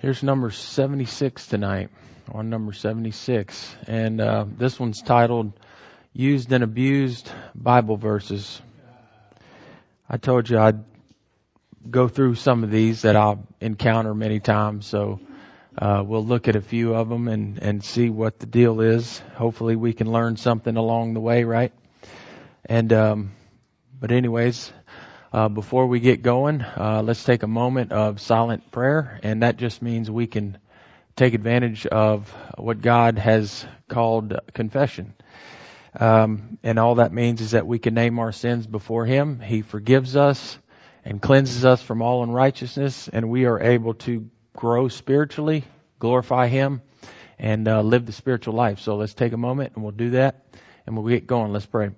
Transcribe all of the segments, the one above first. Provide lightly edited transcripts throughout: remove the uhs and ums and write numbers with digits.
Here's number 76 tonight, on number 76. And this one's titled, Used and Abused Bible Verses. I told you I'd go through some of these that I'll encounter many times, so we'll look at a few of them and see what the deal is. Hopefully we can learn something along the way, right? And but anyways, before we get going, let's take a moment of silent prayer, and that just means we can take advantage of what God has called confession. And all that means is that we can name our sins before Him. He forgives us and cleanses us from all unrighteousness, and we are able to grow spiritually, glorify Him, and live the spiritual life. So let's take a moment and we'll do that, and we'll get going. Let's pray.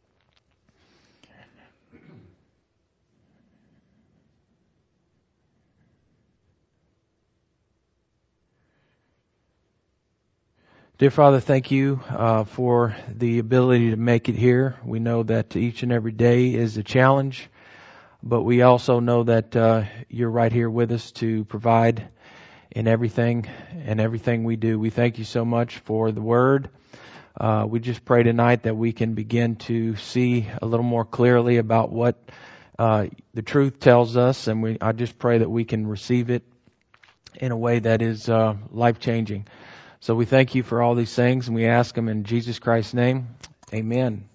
Dear Father, thank you for the ability to make it here. We know that each and every day is a challenge, but we also know that you're right here with us to provide in everything we do. We thank you so much for the Word. We just pray tonight that we can begin to see a little more clearly about what the truth tells us, and I just pray that we can receive it in a way that is life-changing. So we thank you for all these things, and we ask them in Jesus Christ's name. Amen.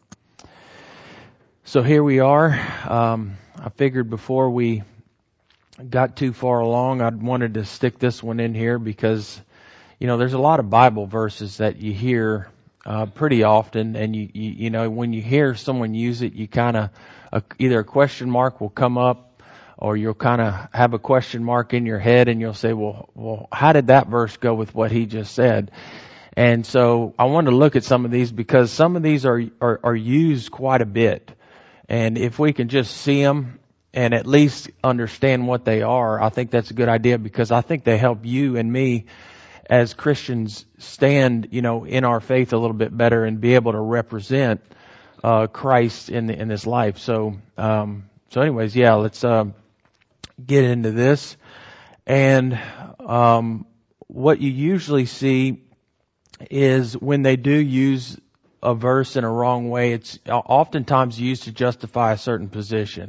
So here we are. I figured before we got too far along, I wanted to stick this one in here because, there's a lot of Bible verses that you hear pretty often, and you know, when you hear someone use it, you kind of, either a question mark will come up, or you'll kind of have a question mark in your head and you'll say, well, how did that verse go with what he just said? And so I wanted to look at some of these because some of these are used quite a bit. And if we can just see them and at least understand what they are, I think that's a good idea, because I think they help you and me as Christians stand, in our faith a little bit better and be able to represent Christ in this life. So anyways, yeah, let's get into this. And what you usually see is when they do use a verse in a wrong way, it's oftentimes used to justify a certain position.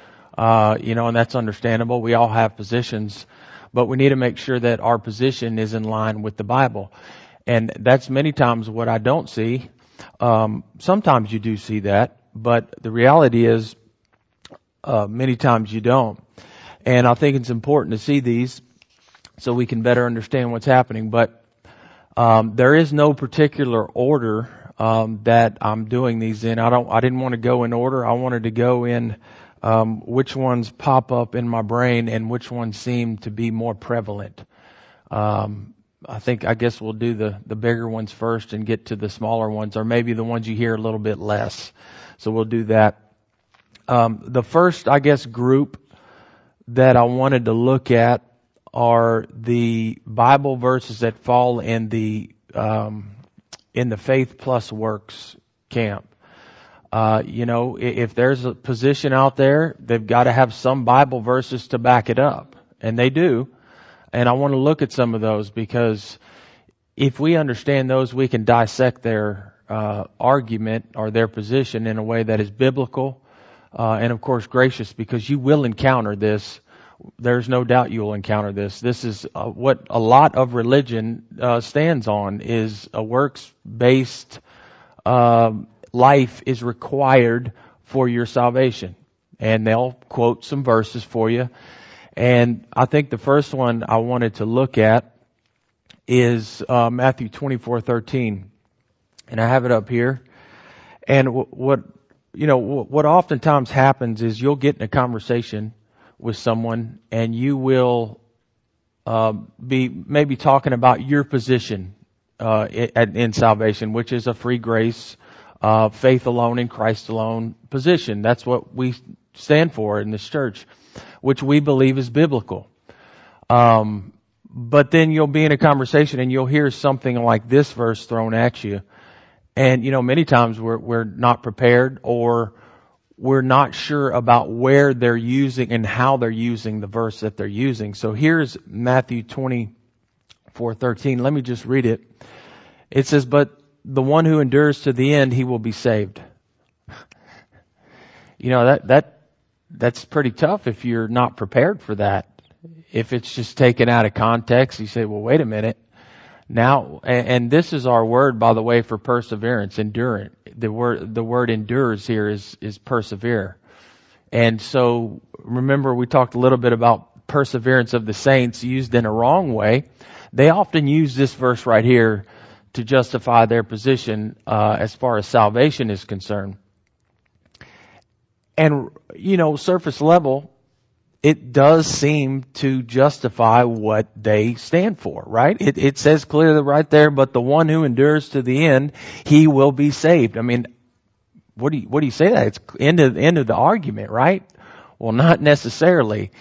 And that's understandable. We all have positions, but we need to make sure that our position is in line with the Bible. And that's many times what I don't see. Sometimes you do see that, but the reality is many times you don't. And I think it's important to see these so we can better understand what's happening. But there is no particular order that I'm doing these in. I didn't want to go in order. I wanted to go in which ones pop up in my brain and which ones seem to be more prevalent. I guess we'll do the bigger ones first and get to the smaller ones, or maybe the ones you hear a little bit less. So we'll do that. The first, group that I wanted to look at are the Bible verses that fall in the faith plus works camp. If there's a position out there, they've got to have some Bible verses to back it up, and they do. And I want to look at some of those, because if we understand those, we can dissect their argument or their position in a way that is biblical. And of course gracious, because you will encounter this. There's no doubt you will encounter this. This is what a lot of religion stands on, is a works-based life is required for your salvation. And they'll quote some verses for you. And I think the first one I wanted to look at is Matthew 24:13. And I have it up here. And what oftentimes happens is you'll get in a conversation with someone and you will be maybe talking about your position in salvation, which is a free grace, faith alone in Christ alone position. That's what we stand for in this church, which we believe is biblical. But then you'll be in a conversation and you'll hear something like this verse thrown at you. And, many times we're not prepared, or we're not sure about where they're using and how they're using the verse that they're using. So here's Matthew 24:13. Let me just read it. It says, "But the one who endures to the end, he will be saved." You know, that's pretty tough if you're not prepared for that. If it's just taken out of context, you say, well, wait a minute. Now, and this is our word, by the way, for perseverance, endurance. The word endures here is persevere. And so, remember we talked a little bit about perseverance of the saints used in a wrong way. They often use this verse right here to justify their position as far as salvation is concerned. And, you know, surface level, it does seem to justify what they stand for, right? It says clearly right there, but the one who endures to the end, he will be saved. I mean, what do you say that? It's end of the argument, right? Well, not necessarily.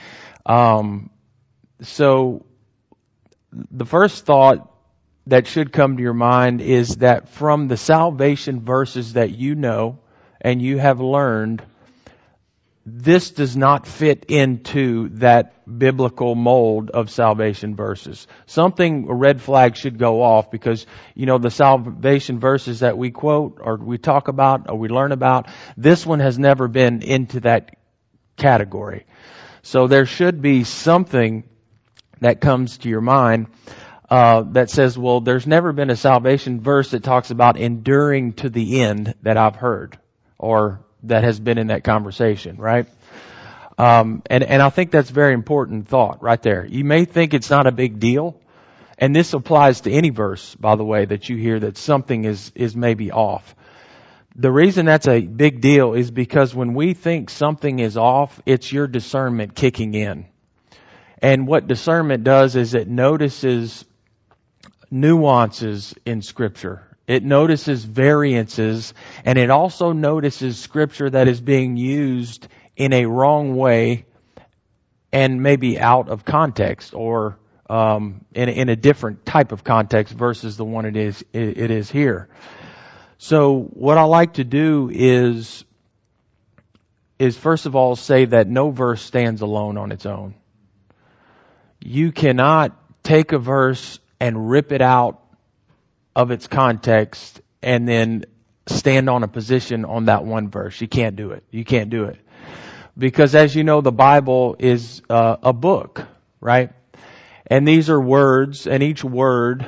So the first thought that should come to your mind is that from the salvation verses that you know and you have learned, this does not fit into that biblical mold of salvation verses. A red flag should go off because, you know, the salvation verses that we quote or we talk about or we learn about, this one has never been into that category. So there should be something that comes to your mind that says, well, there's never been a salvation verse that talks about enduring to the end that I've heard or that has been in that conversation, right? And I think that's a very important thought right there. You may think it's not a big deal, and this applies to any verse, by the way, that you hear that something is maybe off. The reason that's a big deal is because when we think something is off, it's your discernment kicking in. And what discernment does is it notices nuances in Scripture. It notices variances, and it also notices Scripture that is being used in a wrong way and maybe out of context or in a different type of context versus the one it is here. So what I like to do is first of all say that no verse stands alone on its own. You cannot take a verse and rip it out of its context and then stand on a position on that one verse. You can't do it. You can't do it. Because as you know, the Bible is a book, right? And these are words, and each word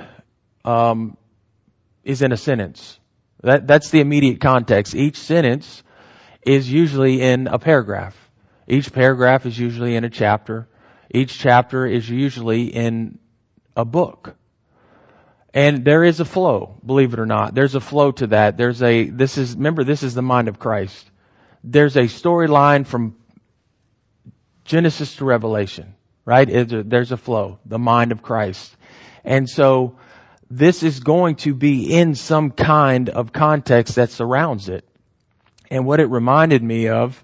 is in a sentence. That's the immediate context. Each sentence is usually in a paragraph. Each paragraph is usually in a chapter. Each chapter is usually in a book. And there is a flow, believe it or not. There's a flow to that. Remember, this is the mind of Christ. There's a storyline from Genesis to Revelation, right? There's a flow, the mind of Christ. And so this is going to be in some kind of context that surrounds it. And what it reminded me of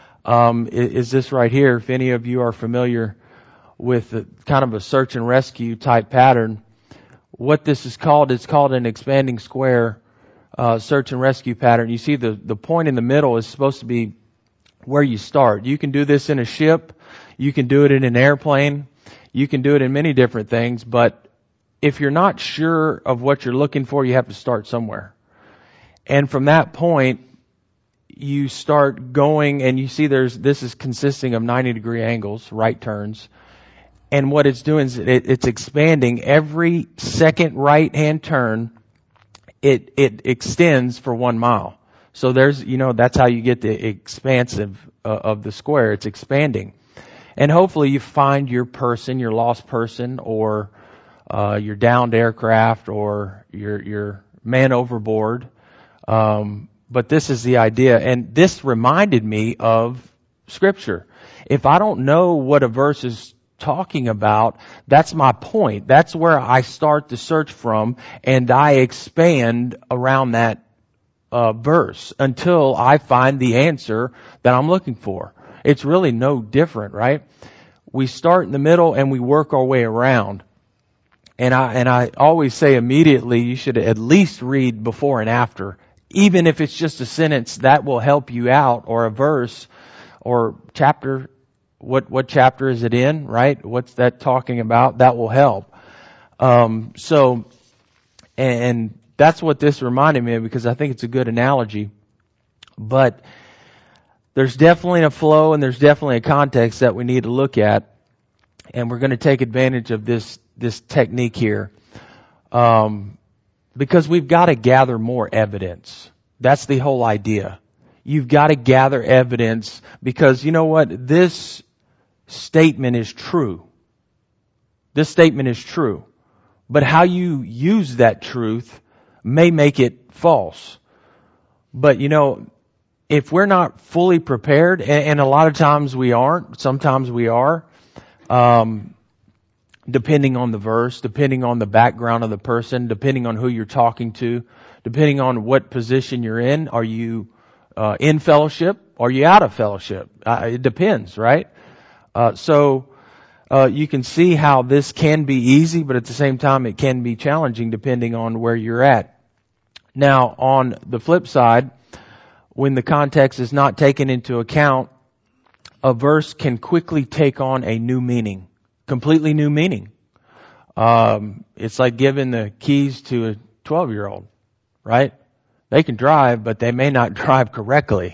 is this right here. If any of you are familiar with kind of a search and rescue type pattern, what this is called, it's called an expanding square search and rescue pattern. You see the point in the middle is supposed to be where you start. You can do this in a ship. You can do it in an airplane. You can do it in many different things. But if you're not sure of what you're looking for, you have to start somewhere. And from that point, you start going and you see this is consisting of 90-degree angles, right turns. And what it's doing is it's expanding every second right-hand turn. It extends for 1 mile. So that's how you get the expansive of the square. It's expanding. And hopefully you find your person, your lost person, or your downed aircraft, or your man overboard. But this is the idea. And this reminded me of Scripture. If I don't know what a verse is talking about, that's my point. That's where I start the search from, and I expand around that verse until I find the answer that I'm looking for. It's really no different, right? We start in the middle and we work our way around. And I always say immediately you should at least read before and after even if it's just a sentence, that will help you out, or a verse, or chapter. What chapter is it in, right? What's that talking about? That will help. And that's what this reminded me of, because I think it's a good analogy. But there's definitely a flow and there's definitely a context that we need to look at. And we're going to take advantage of this technique here. Because we've got to gather more evidence. That's the whole idea. You've got to gather evidence, because you know what? This statement is true. This statement is true. But how you use that truth may make it false. But you know, if we're not fully prepared, and a lot of times we aren't, sometimes we are, depending on the verse, depending on the background of the person, depending on who you're talking to, depending on what position you're in. Are you in fellowship? Are you out of fellowship? It depends, right? So you can see how this can be easy, but at the same time it can be challenging depending on where you're at. Now, on the flip side, when the context is not taken into account, a verse can quickly take on a new meaning, completely new meaning. It's like giving the keys to a 12-year-old, right? They can drive, but they may not drive correctly.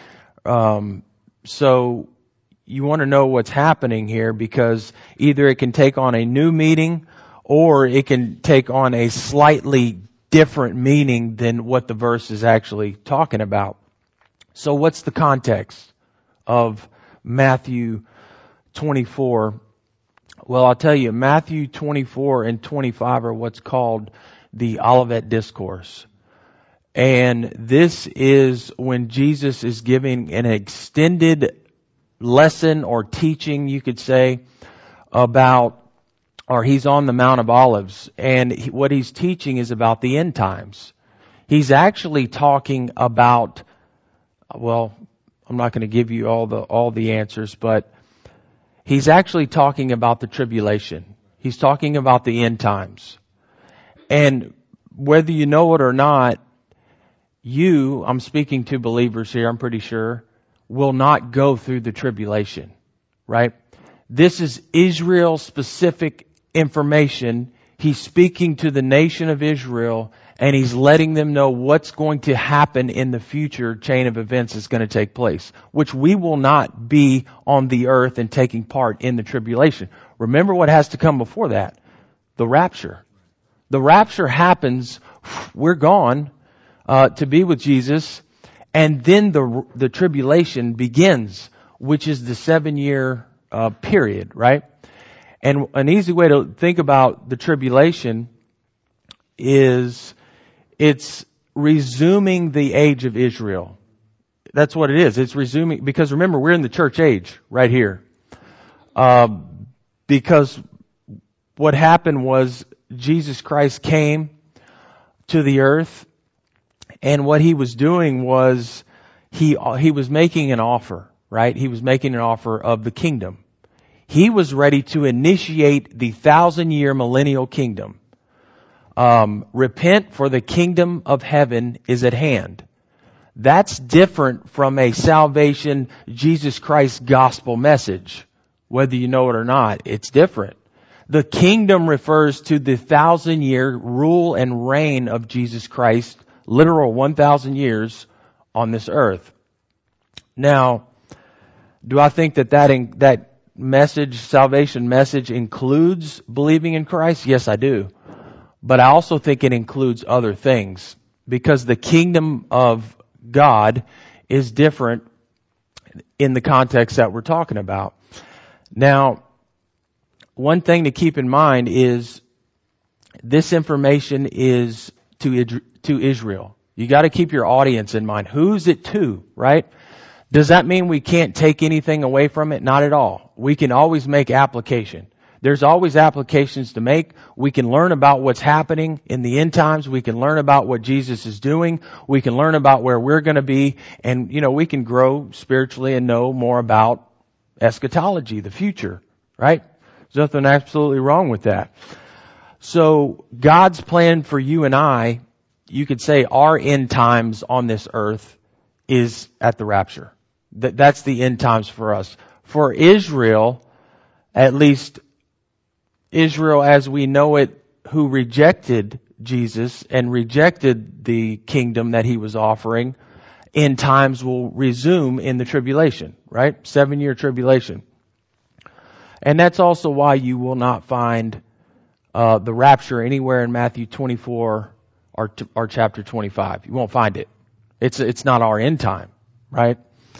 So you want to know what's happening here, because either it can take on a new meaning or it can take on a slightly different meaning than what the verse is actually talking about. So what's the context of Matthew 24? Well, I'll tell you, Matthew 24 and 25 are what's called the Olivet Discourse. And this is when Jesus is giving an extended lesson or teaching, you could say, about, or he's on the Mount of Olives. And what he's teaching is about the end times. He's actually talking about, well, I'm not going to give you all the answers, but he's actually talking about the tribulation. He's talking about the end times. And whether you know it or not, I'm speaking to believers here, I'm pretty sure, will not go through the tribulation, right? This is Israel-specific information. He's speaking to the nation of Israel, and he's letting them know what's going to happen in the future chain of events is going to take place, which we will not be on the earth and taking part in the tribulation. Remember what has to come before that? The rapture. The rapture happens, we're gone to be with Jesus, and then the tribulation begins, which is the 7-year period, right? And an easy way to think about the tribulation is it's resuming the age of Israel. That's what it is. It's resuming, because remember, we're in the church age right here. Because what happened was Jesus Christ came to the earth, and what he was doing was he was making an offer, right? He was making an offer of the kingdom. He was ready to initiate the 1,000-year millennial kingdom. Repent, for the kingdom of heaven is at hand. That's different from a salvation Jesus Christ gospel message. Whether you know it or not, it's different. The kingdom refers to the 1,000-year rule and reign of Jesus Christ, literal 1,000 years on this earth. Now, do I think that message, salvation message, includes believing in Christ? Yes, I do. But I also think it includes other things, because the kingdom of God is different in the context that we're talking about. Now, one thing to keep in mind is this information is to Israel. You got to keep your audience in mind. Who's it to, right? Does that mean we can't take anything away from it? Not at all. We can always make application. There's always applications to make. We can learn about what's happening in the end times. We can learn about what Jesus is doing. We can learn about where we're going to be. And, we can grow spiritually and know more about eschatology, the future, right? There's nothing absolutely wrong with that. So God's plan for you and I you could say our end times on this earth is at the rapture. That's the end times for us. For Israel, at least Israel as we know it, who rejected Jesus and rejected the kingdom that he was offering, end times will resume in the tribulation, right? 7-year tribulation. And that's also why you will not find the rapture anywhere in Matthew 24 or chapter 25. You won't find it. It's not our end time, right?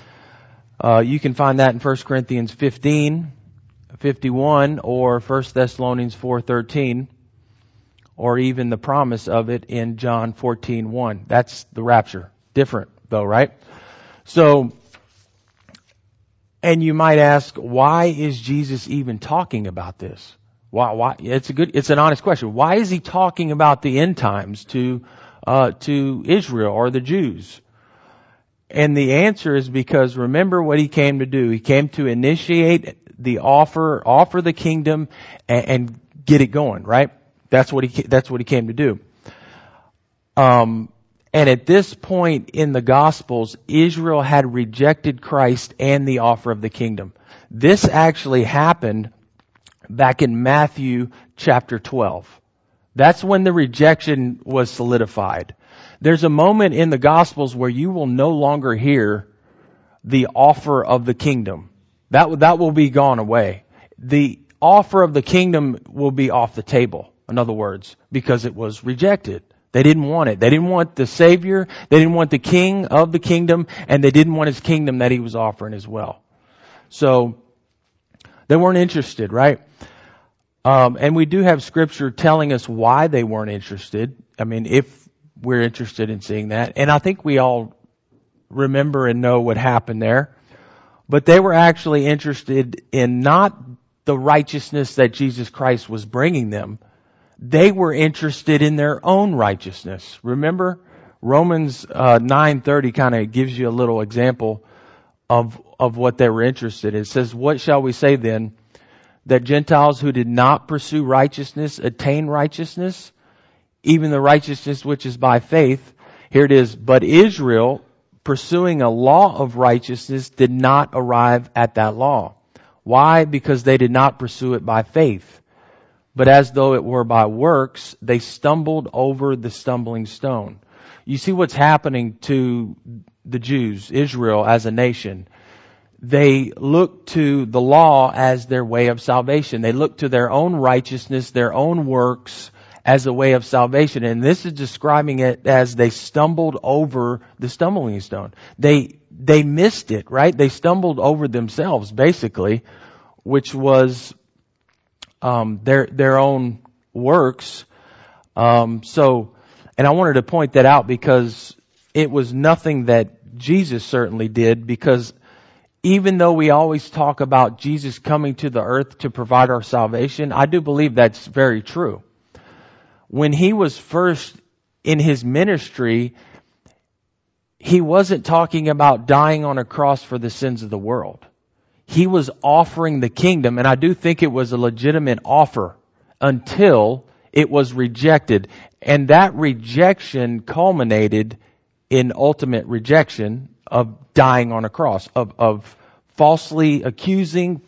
You can find that in 1 Corinthians 15, 51, or 1 Thessalonians 4:13, or even the promise of it in John 14:1. That's the rapture. Different though, right? So, and you might ask, why is Jesus even talking about this? Why? It's an honest question. Why is he talking about the end times to Israel or the Jews? And the answer is because remember what he came to do. He came to initiate the offer the kingdom and get it going, right? That's what he came to do. And at this point in the Gospels, Israel had rejected Christ and the offer of the kingdom. This actually happened back in Matthew chapter 12. That's when the rejection was solidified. There's a moment in the Gospels where you will no longer hear the offer of the kingdom. That will be gone away. The offer of the kingdom will be off the table, in other words, because it was rejected. They didn't want it. They didn't want the Savior. They didn't want the King of the kingdom, and they didn't want his kingdom that he was offering as well. So they weren't interested, right? And we do have scripture telling us why they weren't interested. I mean, if we're interested in seeing that. And I think we all remember and know what happened there. But they were actually interested in not the righteousness that Jesus Christ was bringing them. They were interested in their own righteousness. Remember, Romans 9:30 kind of gives you a little example of what they were interested in. It says, "What shall we say then? That Gentiles who did not pursue righteousness attain righteousness, even the righteousness which is by faith." Here it is. "But Israel, pursuing a law of righteousness, did not arrive at that law." Why? Because they did not pursue it by faith. But as though it were by works, they stumbled over the stumbling stone. You see what's happening to the Jews, Israel as a nation. They look to the law as their way of salvation. They look to their own righteousness, their own works as a way of salvation. And this is describing it as they stumbled over the stumbling stone. They missed it, right? They stumbled over themselves, basically, which was their own works. And I wanted to point that out because it was nothing that Jesus certainly did, because even though we always talk about Jesus coming to the earth to provide our salvation, I do believe that's very true. When he was first in his ministry, he wasn't talking about dying on a cross for the sins of the world. He was offering the kingdom, and I do think it was a legitimate offer until it was rejected. And that rejection culminated in ultimate rejection of dying on a cross, of falsely accusing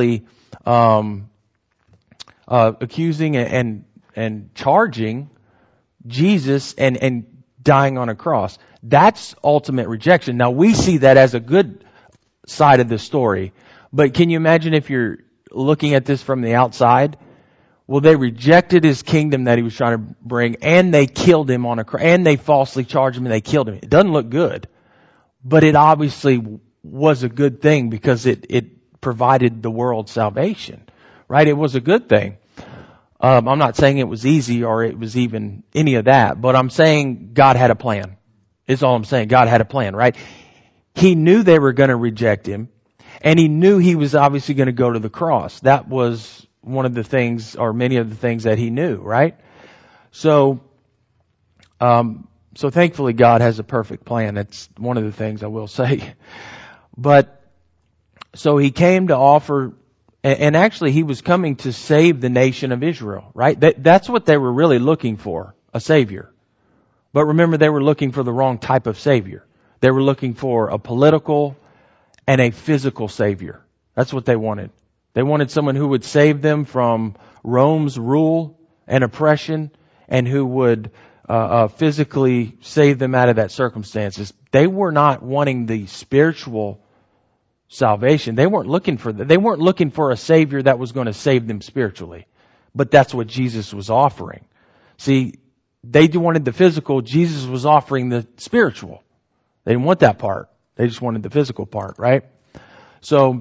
and charging Jesus and dying on a cross. That's ultimate rejection. Now we see that as a good side of the story. But can you imagine if you're looking at this from the outside? Well, they rejected his kingdom that he was trying to bring, and they killed him on a cross, and they falsely charged him and they killed him. It doesn't look good. But it obviously was a good thing because it provided the world salvation, right? It was a good thing. I'm not saying it was easy or it was even any of that, but I'm saying God had a plan. Is all I'm saying. God had a plan, right? He knew they were going to reject him, and he knew he was obviously going to go to the cross. That was one of the things, or many of the things that he knew, right? So thankfully God has a perfect plan. That's one of the things I will say. But, so he came to offer, and actually he was coming to save the nation of Israel, right? That's what they were really looking for, a savior. But remember, they were looking for the wrong type of Savior. They were looking for a political and a physical Savior. That's what they wanted. They wanted someone who would save them from Rome's rule and oppression, and who would physically save them out of that circumstances. They were not wanting the spiritual salvation. They weren't looking for that. They weren't looking for a Savior that was going to save them spiritually. But that's what Jesus was offering. See, they wanted the physical. Jesus was offering the spiritual. They didn't want that part. They just wanted the physical part, right? So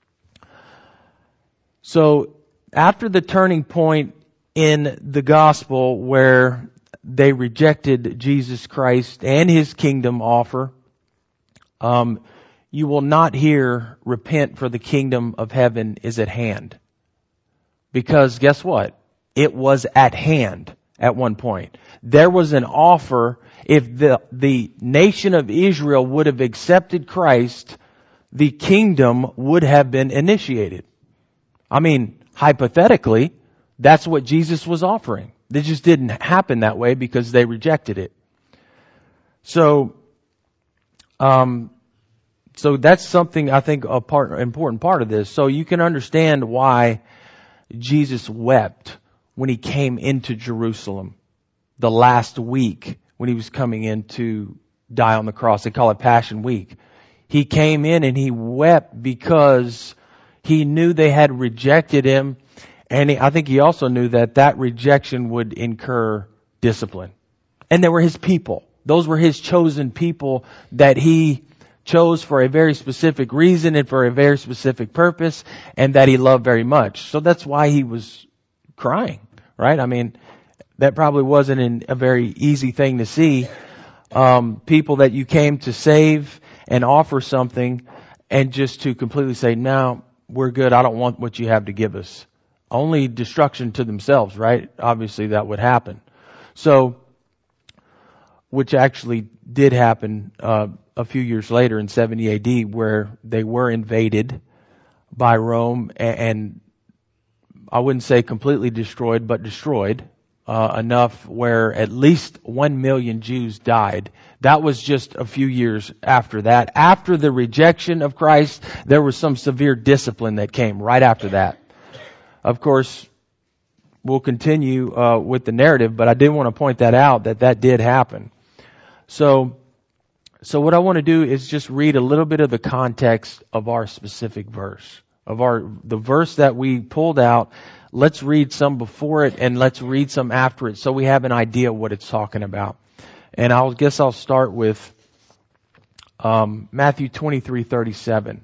after the turning point in the gospel where they rejected Jesus Christ and His kingdom offer, you will not hear, repent for the kingdom of heaven is at hand. Because guess what? It was at hand at one point. There was an offer. If the nation of Israel would have accepted Christ, the kingdom would have been initiated. I mean, hypothetically, that's what Jesus was offering. It just didn't happen that way because they rejected it. So that's something I think important part of this. So you can understand why Jesus wept when He came into Jerusalem the last week when He was coming in to die on the cross. They call it Passion Week. He came in and He wept because He knew they had rejected Him. And I think He also knew that rejection would incur discipline. And they were His people. Those were His chosen people that He chose for a very specific reason and for a very specific purpose, and that He loved very much. So that's why He was crying, right? I mean, that probably wasn't a very easy thing to see. People that you came to save and offer something, and just to completely say, no, we're good. I don't want what you have to give us. Only destruction to themselves, right? Obviously that would happen. So, which actually did happen a few years later in 70 AD, where they were invaded by Rome, and I wouldn't say completely destroyed, but destroyed enough where at least 1 million Jews died. That was just a few years after that. After the rejection of Christ, there was some severe discipline that came right after that. Of course, we'll continue with the narrative, but I did want to point that out, that did happen. So what I want to do is just read a little bit of the context of our specific verse, the verse that we pulled out. Let's read some before it and let's read some after it so we have an idea what it's talking about. And I'll start with Matthew 23:37.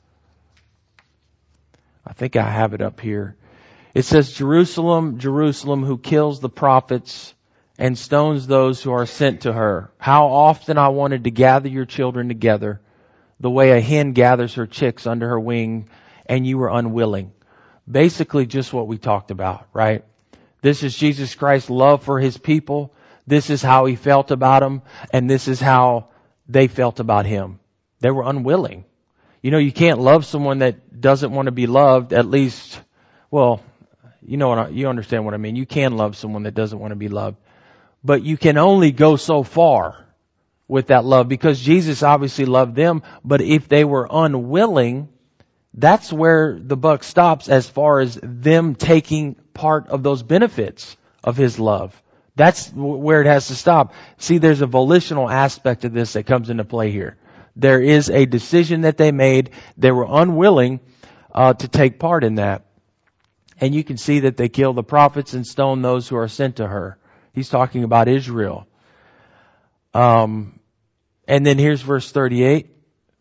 I think I have it up here. It says, Jerusalem, Jerusalem, who kills the prophets and stones those who are sent to her. How often I wanted to gather your children together, the way a hen gathers her chicks under her wing, and you were unwilling. Basically just what we talked about, right? This is Jesus Christ's love for His people. This is how He felt about them, and this is how they felt about Him. They were unwilling. You know, you can't love someone that doesn't want to be loved, at least, well, you understand what I mean. You can love someone that doesn't want to be loved. But you can only go so far with that love, because Jesus obviously loved them. But if they were unwilling, that's where the buck stops as far as them taking part of those benefits of His love. That's where it has to stop. See, there's a volitional aspect of this that comes into play here. There is a decision that they made. They were unwilling to take part in that. And you can see that they kill the prophets and stone those who are sent to her. He's talking about Israel. And then here's verse 38.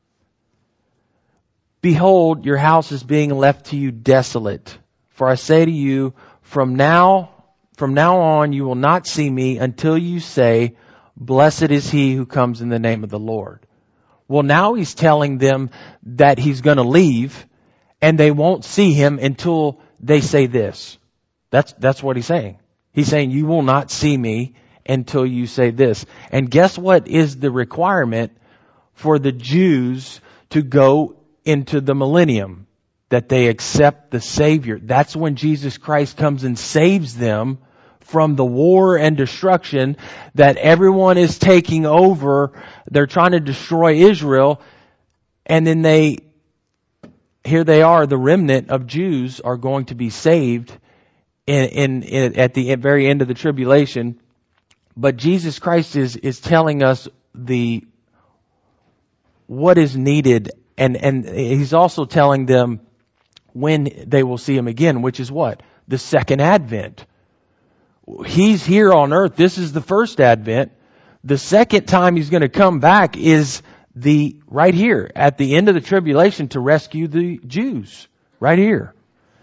Behold, your house is being left to you desolate. For I say to you, from now on you will not see me until you say, blessed is he who comes in the name of the Lord. Well, now He's telling them that He's going to leave, and they won't see Him until they say this. That's what He's saying. He's saying, you will not see me until you say this. And guess what is the requirement for the Jews to go into the millennium? That they accept the Savior. That's when Jesus Christ comes and saves them from the war and destruction that everyone is taking over. They're trying to destroy Israel. And then here they are, the remnant of Jews are going to be saved at the very end of the tribulation. But Jesus Christ is telling us what is needed, and He's also telling them when they will see Him again, which is what? The second advent. He's here on earth. This is the first advent. The second time He's going to come back is right here at the end of the tribulation to rescue the Jews. Right here.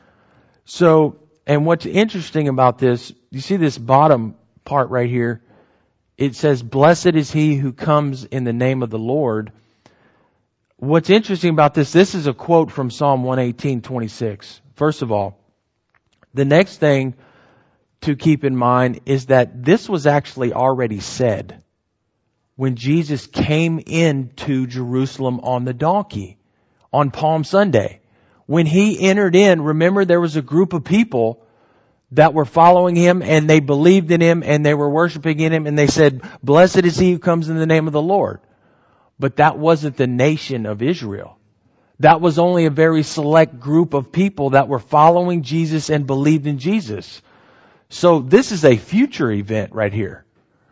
So, and what's interesting about this, you see this bottom part right here. It says, "Blessed is he who comes in the name of the Lord." What's interesting about this is a quote from Psalm 118:26. First of all, the next thing to keep in mind is that this was actually already said when Jesus came into Jerusalem on the donkey on Palm Sunday. When He entered in, remember there was a group of people that were following Him and they believed in Him and they were worshiping in Him and they said, "Blessed is he who comes in the name of the Lord." But that wasn't the nation of Israel. That was only a very select group of people that were following Jesus and believed in Jesus. So this is a future event right here.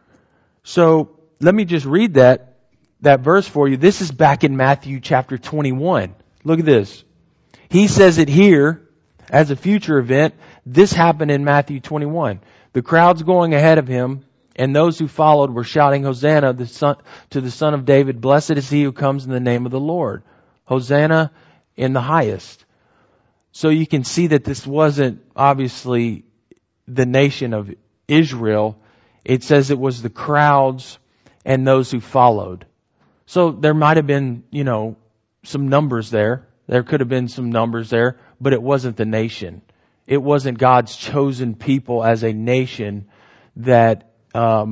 So let me just read that verse for you. This is back in Matthew chapter 21. Look at this. He says it here as a future event. This happened in Matthew 21. The crowds going ahead of Him and those who followed were shouting, "Hosanna to the Son of David. Blessed is he who comes in the name of the Lord. Hosanna in the highest." So you can see that this wasn't obviously the nation of Israel. It says it was the crowds and those who followed. So there might have been, some numbers there. There could have been some numbers there, but it wasn't the nation. It wasn't God's chosen people as a nation that, I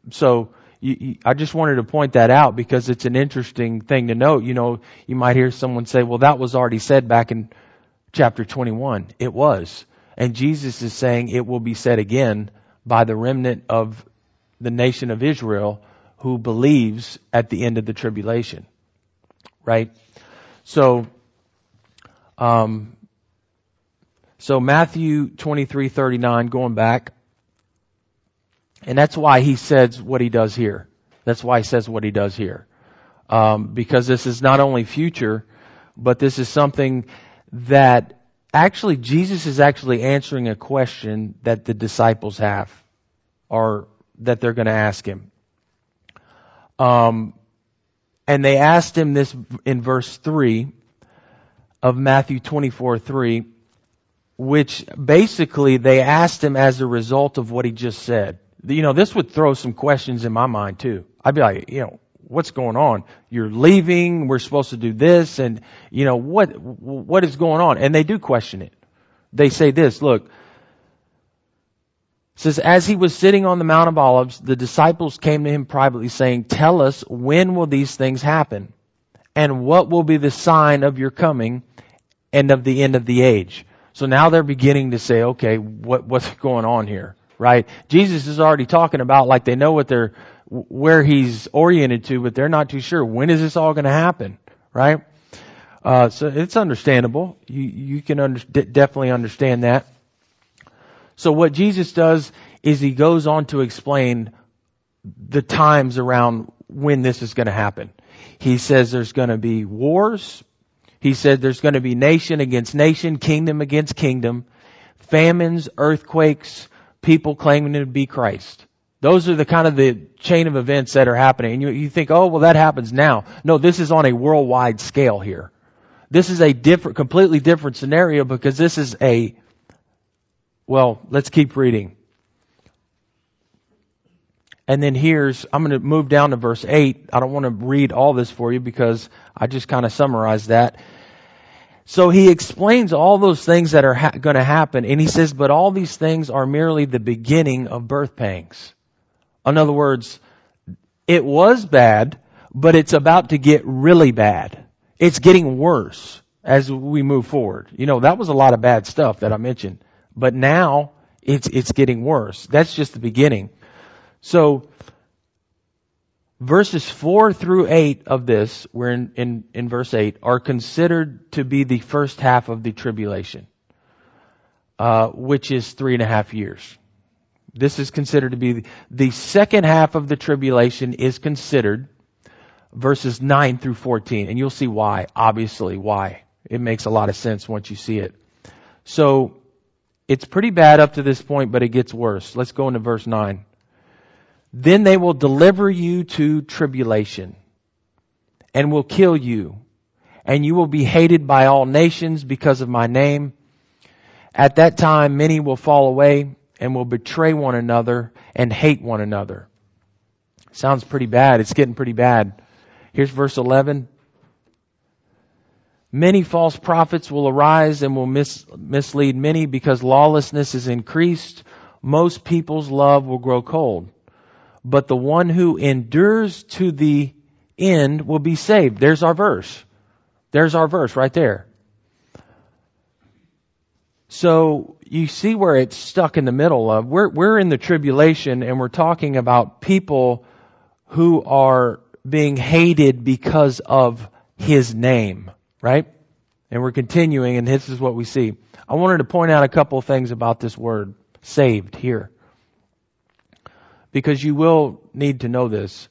just wanted to point that out because it's an interesting thing to note. You might hear someone say, "Well, that was already said back in chapter 21. It was. And Jesus is saying it will be said again by the remnant of the nation of Israel who believes at the end of the tribulation. Right? So Matthew 23:39, going back, and that's why He says what He does here. That's why He says what He does here. Because this is not only future, but this is something that actually Jesus is actually answering a question that the disciples have, or that they're going to ask Him. And they asked Him this in verse 3 of Matthew 24:3, which basically they asked Him as a result of what He just said. This would throw some questions in my mind too. I'd be like, what's going on? You're leaving, we're supposed to do this, and what is going on? And they do question it. They say this, look, it says, "As He was sitting on the Mount of Olives, the disciples came to Him privately saying, 'Tell us, when will these things happen? And what will be the sign of your coming and of the end of the age?'" So now they're beginning to say, okay, what's going on here, right? Jesus is already talking about, like, they know where He's oriented to, but they're not too sure. When is this all going to happen, right? So it's understandable. You can definitely understand that. So what Jesus does is He goes on to explain the times around when this is going to happen. He says there's going to be wars. He said there's going to be nation against nation, kingdom against kingdom, famines, earthquakes, people claiming to be Christ. Those are the kind of the chain of events that are happening. And you think, oh, well, that happens now. No, this is on a worldwide scale here. This is a completely different scenario because this is let's keep reading. And then I'm going to move down to verse 8. I don't want to read all this for you because I just kind of summarized that. So He explains all those things that are going to happen. And He says, but all these things are merely the beginning of birth pangs. In other words, it was bad, but it's about to get really bad. It's getting worse as we move forward. That was a lot of bad stuff that I mentioned. But now it's getting worse. That's just the beginning. So, verses 4 through 8 of this, we're in verse 8, are considered to be the first half of the tribulation, which is 3.5 years. This is considered to be the second half of the tribulation is considered verses 9 through 14. And you'll see why, obviously why. It makes a lot of sense once you see it. So, it's pretty bad up to this point, but it gets worse. Let's go into verse 9. Then they will deliver you to tribulation and will kill you, and you will be hated by all nations because of my name. At that time, many will fall away and will betray one another and hate one another. Sounds pretty bad. It's getting pretty bad. Here's verse 11. Many false prophets will arise and will mislead many because lawlessness is increased. Most people's love will grow cold. But the one who endures to the end will be saved. There's our verse. There's our verse right there. So you see where it's stuck in the middle of. We're in the tribulation and we're talking about people who are being hated because of His name, right? And we're continuing, and this is what we see. I wanted to point out a couple of things about this word, saved, here. Because you will need to know this.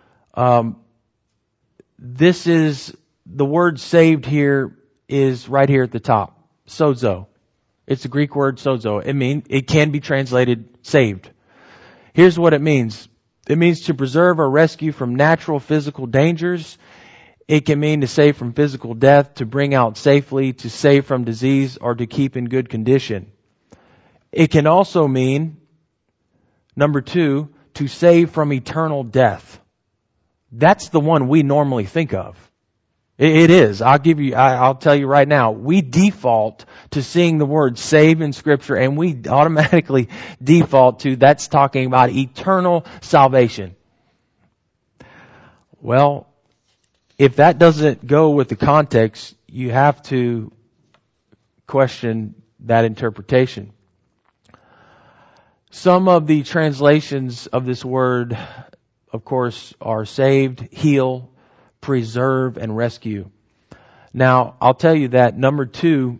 This is, the word saved here is right here at the top. Sozo. It's the Greek word sozo. It can be translated saved. Here's what it means. It means to preserve or rescue from natural physical dangers. It can mean to save from physical death, to bring out safely, to save from disease, or to keep in good condition. It can also mean, number 2, to save from eternal death. That's the one we normally think of. It is. I'll tell you right now, we default to seeing the word save in Scripture, and we automatically default to that's talking about eternal salvation. Well, if that doesn't go with the context, you have to question that interpretation. Some of the translations of this word, of course, are saved, heal, preserve, and rescue. Now, I'll tell you that number 2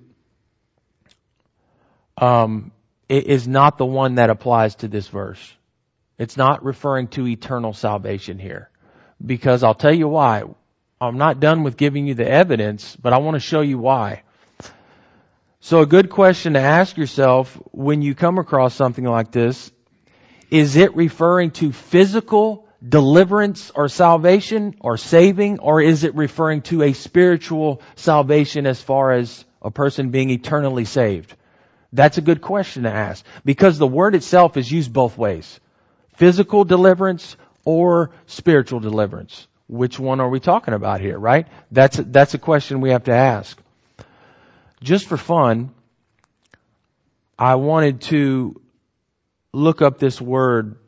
it is not the one that applies to this verse. It's not referring to eternal salvation here. Because I'll tell you why. I'm not done with giving you the evidence, but I want to show you why. So a good question to ask yourself when you come across something like this, is it referring to physical deliverance or salvation or saving, or is it referring to a spiritual salvation as far as a person being eternally saved? That's a good question to ask, because the word itself is used both ways. Physical deliverance or spiritual deliverance. Which one are we talking about here, right? That's a question we have to ask. Just for fun, I wanted to look up this word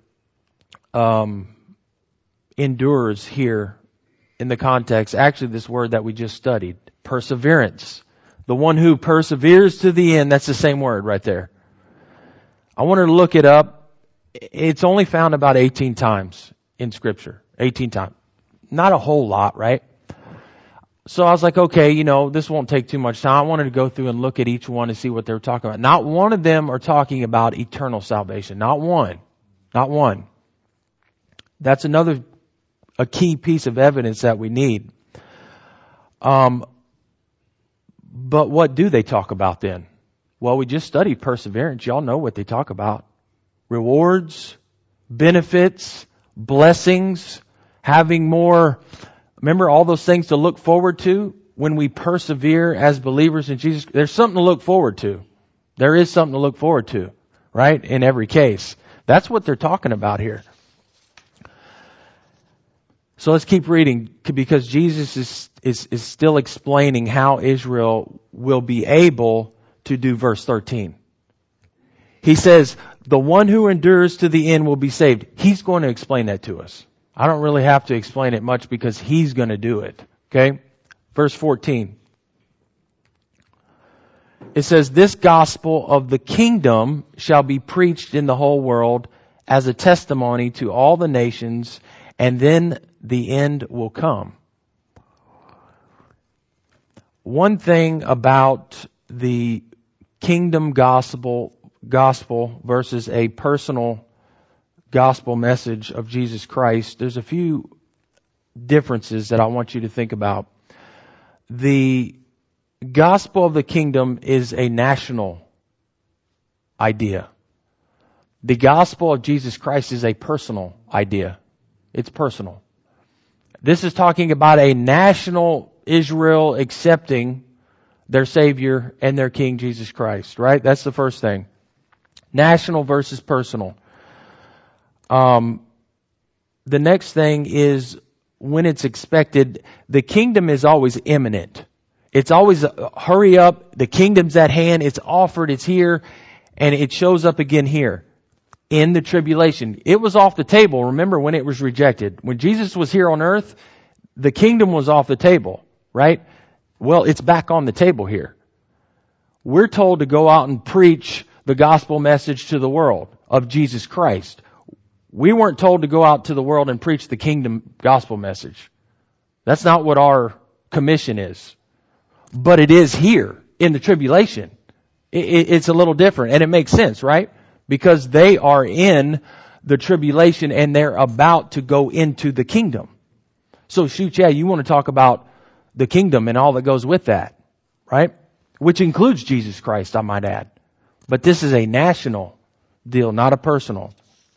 endures here in the context. Actually, this word that we just studied, perseverance. The one who perseveres to the end, that's the same word right there. I wanted to look it up. It's only found about 18 times in Scripture. 18 times. Not a whole lot, right? So I was like, okay, this won't take too much time. I wanted to go through and look at each one and see what they were talking about. Not one of them are talking about eternal salvation. Not one. Not one. That's a key piece of evidence that we need. But what do they talk about then? Well, we just studied perseverance. Y'all know what they talk about. Rewards, benefits, blessings, having more. Remember all those things to look forward to when we persevere as believers in Jesus? There's something to look forward to. There is something to look forward to, right? In every case. That's what they're talking about here. So let's keep reading, because Jesus is still explaining how Israel will be able to do verse 13. He says, the one who endures to the end will be saved. He's going to explain that to us. I don't really have to explain it much because He's going to do it. Okay? Verse 14. It says, this gospel of the kingdom shall be preached in the whole world as a testimony to all the nations, and then the end will come. One thing about the kingdom gospel versus a personal gospel message of Jesus Christ, there's a few differences that I want you to think about. The gospel of the kingdom is a national idea. The gospel of Jesus Christ is a personal idea. It's personal. This is talking about a national Israel accepting their Savior and their King Jesus Christ, right? That's the first thing. National versus personal. The next thing is when it's expected, the kingdom is always imminent. It's always hurry up, the kingdom's at hand, it's offered, it's here, and it shows up again here in the tribulation. It was off the table, remember, when it was rejected. When Jesus was here on earth, the kingdom was off the table, right? Well, it's back on the table here. We're told to go out and preach the gospel message to the world of Jesus Christ. We weren't told to go out to the world and preach the kingdom gospel message. That's not what our commission is. But it is here in the tribulation. It's a little different, and it makes sense, right? Because they are in the tribulation and they're about to go into the kingdom. So shoot, yeah, you want to talk about the kingdom and all that goes with that, right? Which includes Jesus Christ, I might add. But this is a national deal, not a personal.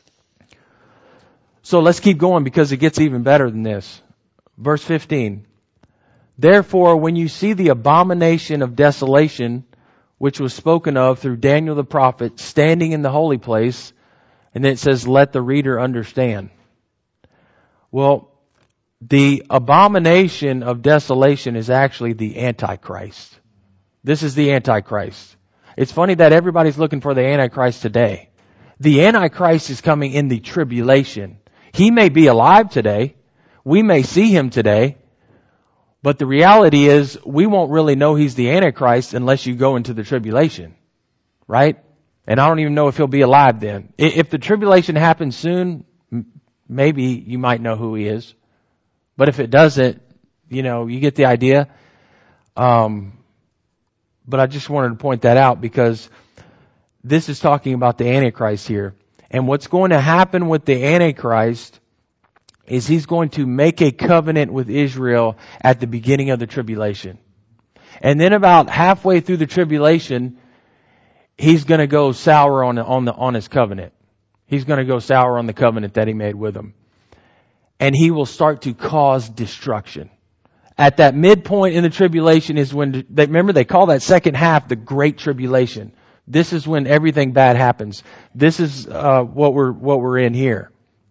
So let's keep going because it gets even better than this. Verse 15. Therefore, when you see the abomination of desolation, which was spoken of through Daniel the prophet, standing in the holy place, and then it says, let the reader understand. Well, the abomination of desolation is actually the Antichrist. This is the Antichrist. It's funny that everybody's looking for the Antichrist today. The Antichrist is coming in the tribulation. He may be alive today. We may see him today. But the reality is we won't really know he's the Antichrist unless you go into the tribulation. Right? And I don't even know if he'll be alive then. If the tribulation happens soon, maybe you might know who he is. But if it doesn't, you get the idea. But I just wanted to point that out because this is talking about the Antichrist here. And what's going to happen with the Antichrist is he's going to make a covenant with Israel at the beginning of the tribulation. And then about halfway through the tribulation, he's going to go sour on his covenant. He's going to go sour on the covenant that he made with them. And he will start to cause destruction. At that midpoint in the tribulation is when, remember they call that second half the Great Tribulation. This is when everything bad happens. This is what we're in here.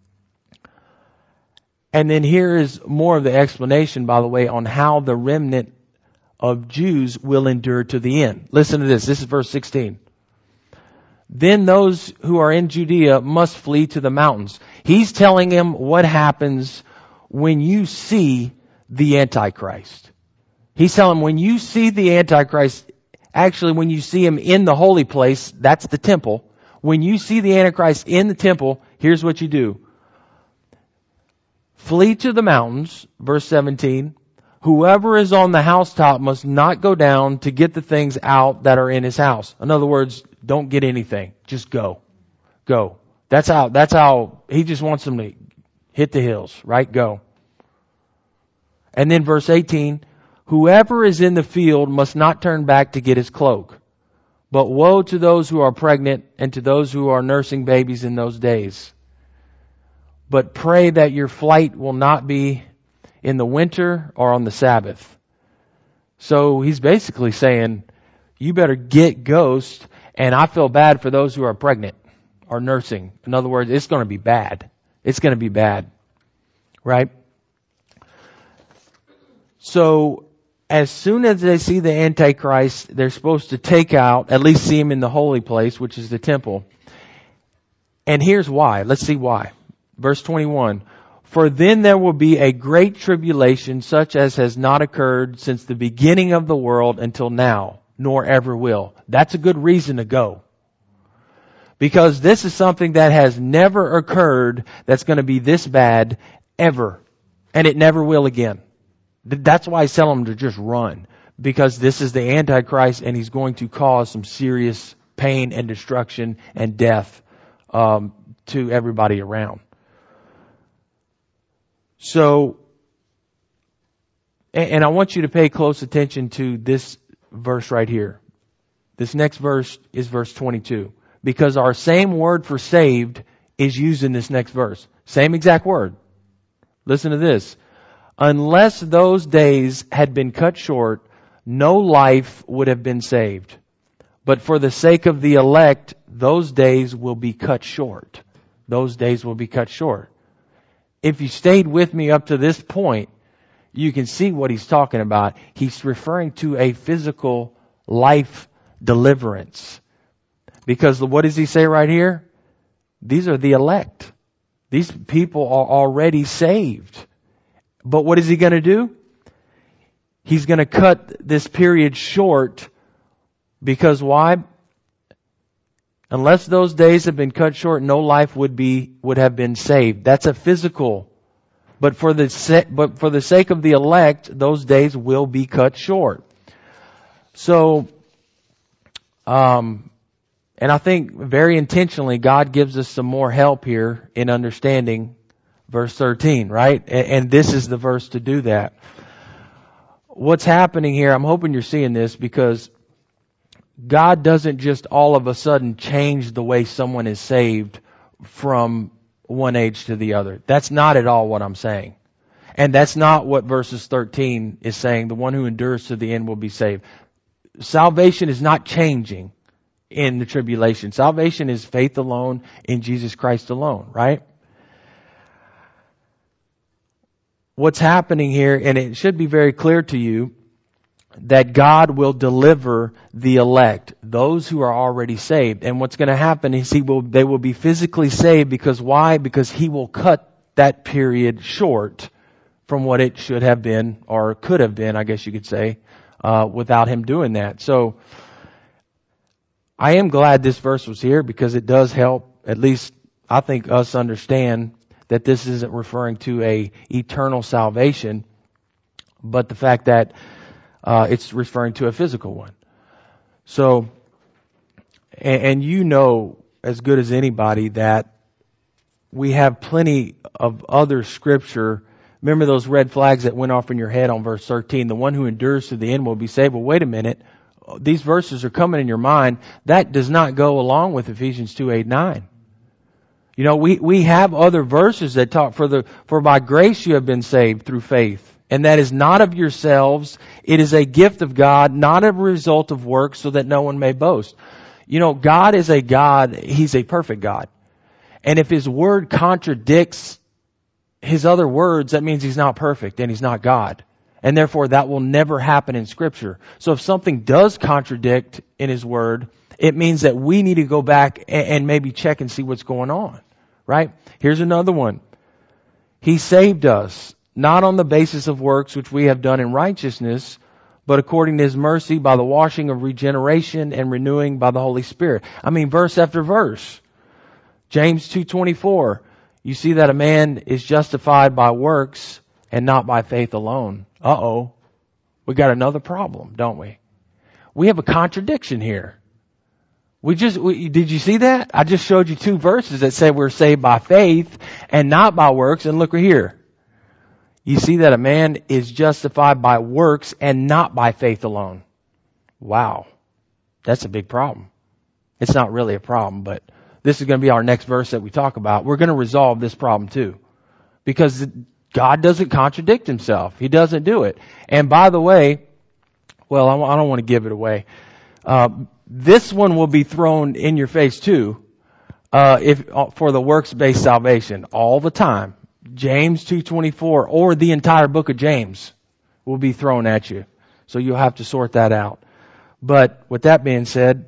And then here is more of the explanation, by the way, on how the remnant of Jews will endure to the end. Listen to this. This is verse 16. Then those who are in Judea must flee to the mountains. He's telling him what happens when you see the Antichrist. He's telling him when you see the Antichrist, actually when you see him in the holy place, that's the temple. When you see the Antichrist in the temple, here's what you do. Flee to the mountains, verse 17. Whoever is on the housetop must not go down to get the things out that are in his house. In other words, don't get anything. Just go. Go. That's how he just wants them to hit the hills, right? Go. And then verse 18. Whoever is in the field must not turn back to get his cloak. But woe to those who are pregnant and to those who are nursing babies in those days. But pray that your flight will not be in the winter or on the Sabbath. So he's basically saying, you better get ghost, and I feel bad for those who are pregnant or nursing. In other words, it's going to be bad. It's going to be bad. Right? So as soon as they see the Antichrist, they're supposed to take out, at least see him in the holy place, which is the temple. And here's why. Let's see why. Verse 21, for then there will be a great tribulation such as has not occurred since the beginning of the world until now, nor ever will. That's a good reason to go. Because this is something that has never occurred that's going to be this bad ever. And it never will again. That's why I tell them to just run. Because this is the Antichrist and he's going to cause some serious pain and destruction and death to everybody around. So, and I want you to pay close attention to this verse right here. This next verse is verse 22. Because our same word for saved is used in this next verse. Same exact word. Listen to this. Unless those days had been cut short, no life would have been saved. But for the sake of the elect, those days will be cut short. Those days will be cut short. If you stayed with me up to this point, you can see what he's talking about. He's referring to a physical life deliverance. Because what does he say right here? These are the elect. These people are already saved. But what is he going to do? He's going to cut this period short. Because why? Unless those days have been cut short, no life would have been saved. That's a physical. But for the sake of the elect, those days will be cut short. So, and I think very intentionally God gives us some more help here in understanding verse 13, right? And this is the verse to do that. What's happening here, I'm hoping you're seeing this, because God doesn't just all of a sudden change the way someone is saved from one age to the other. That's not at all what I'm saying. And that's not what verses 13 is saying. The one who endures to the end will be saved. Salvation is not changing in the tribulation. Salvation is faith alone in Jesus Christ alone, right? What's happening here, and it should be very clear to you, that God will deliver the elect, those who are already saved. And what's going to happen is they will be physically saved. Because why? Because He will cut that period short from what it should have been, or could have been, I guess you could say, without Him doing that. So, I am glad this verse was here, because it does help, at least I think, us understand that this isn't referring to a eternal salvation, but the fact that it's referring to a physical one. So, and you know as good as anybody that we have plenty of other scripture. Remember those red flags that went off in your head on verse 13? The one who endures to the end will be saved. Well, wait a minute. These verses are coming in your mind. That does not go along with Ephesians 2:8-9. You know, we have other verses that talk, for by grace you have been saved through faith. And that is not of yourselves. It is a gift of God, not a result of works, so that no one may boast. You know, God is a God. He's a perfect God. And if His Word contradicts His other words, that means He's not perfect and He's not God. And therefore, that will never happen in Scripture. So if something does contradict in His Word, it means that we need to go back and maybe check and see what's going on. Right? Here's another one. He saved us, not on the basis of works which we have done in righteousness, but according to His mercy by the washing of regeneration and renewing by the Holy Spirit. I mean, verse after verse. James 2:24. You see that a man is justified by works and not by faith alone. Uh-oh. We got another problem, don't we? We have a contradiction here. Did you see that? I just showed you two verses that say we're saved by faith and not by works. And look right here. You see that a man is justified by works and not by faith alone. Wow. That's a big problem. It's not really a problem, but this is going to be our next verse that we talk about. We're going to resolve this problem too. Because God doesn't contradict Himself. He doesn't do it. And by the way, well, I don't want to give it away. This one will be thrown in your face too, for the works-based salvation all the time. James 2:24 or the entire book of James will be thrown at you. So you'll have to sort that out. But with that being said,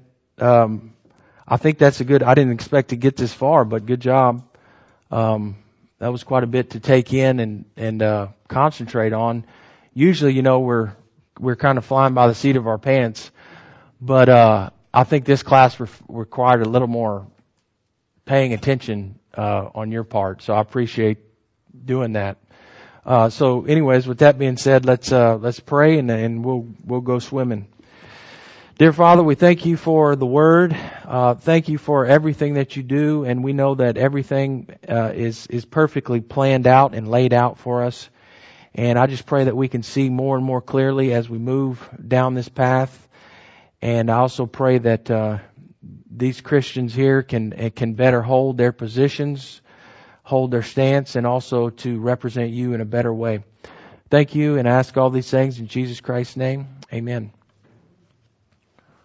I think that's I didn't expect to get this far, but good job. That was quite a bit to take in and concentrate on. Usually, you know, we're kind of flying by the seat of our pants. But I think this class required a little more paying attention on your part. So I appreciate doing that. So anyways, with that being said, let's pray and we'll go swimming. Dear Father, we thank you for the Word. Thank you for everything that you do, and we know that everything is perfectly planned out and laid out for us. And I just pray that we can see more and more clearly as we move down this path. And I also pray that these Christians here can better hold their positions, hold their stance, and also to represent you in a better way. Thank you, and I ask all these things in Jesus Christ's name. Amen.